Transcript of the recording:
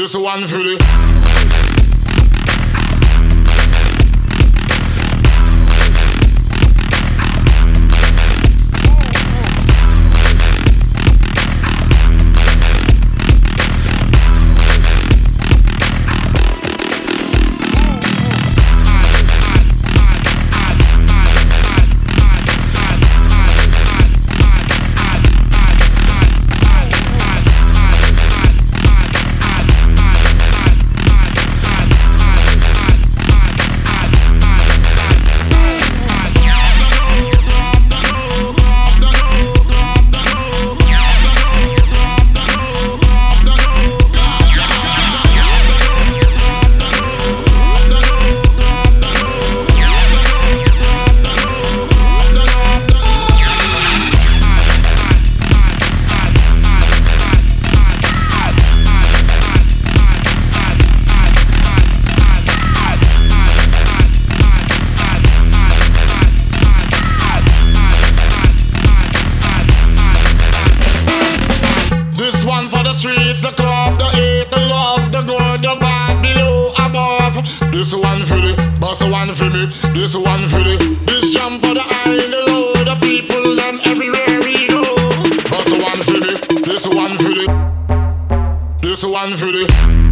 This one for the. Streets, the club, the hate, the love, the good, the bad, below, above. This one for the, boss one for me. This one for the, this jump for the high and the low, the people and everywhere we go. Boss one for the, this one for the, this one for the.